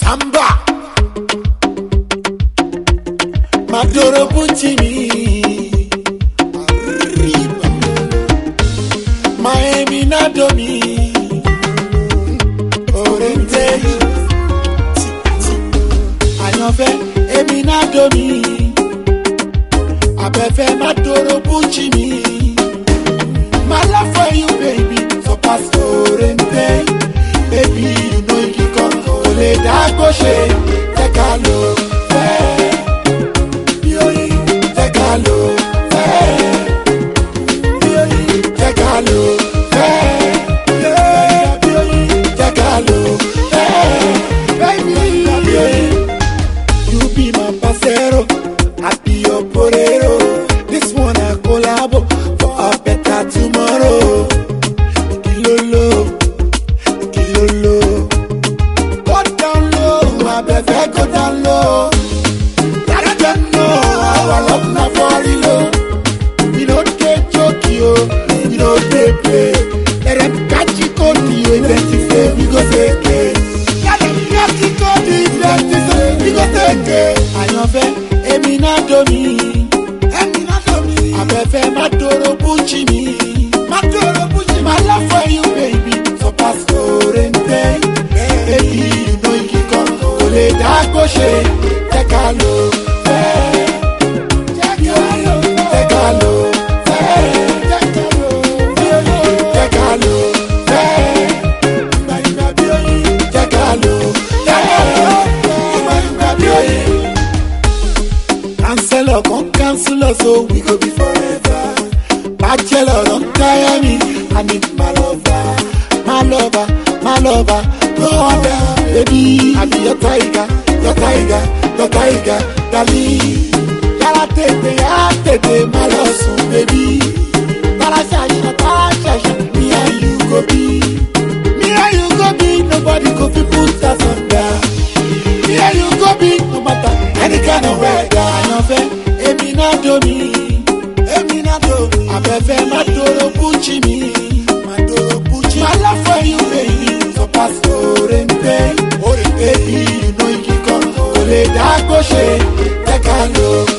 Samba Maduro Puccini Arriba Miami Nadomi Oriente Ayanfẹ́ Emi Nadomi Abẹ́fẹ́ Maduro Puccini My love for you baby so pass Oriente baby you know you come Ole Dagoshe take a look take a look take a look take a look baby you be my parcero I be your porero this one I collabo for a better tomorrow Kilolo go down low my baby go down low I don't know how I love na for real we don't get joke yo we don't play let them catch you code you identify we go take it let them catch you code you identify we go take it Ayanfẹ́ Emi Nadomi Abẹ́fẹ́ Maduro Puccini my love for you baby so pass Oriente baby you know you come Ole Dagoshe take a look Counselor, so we go be forever. Bachelor, don't tire me. I need my lover. No other, baby. I be your tiger, darling. Yara tete, my love, so baby. Tara shasha, me and you go be. Nobody go fi put us under. Me and you go be, no matter any kind of weather. Ayanfẹ́ Emi Nadomi Abẹ́fẹ́ Maduro Puccini my love for you baby so pass Oriente baby you know you come Ole Dagoshe take a look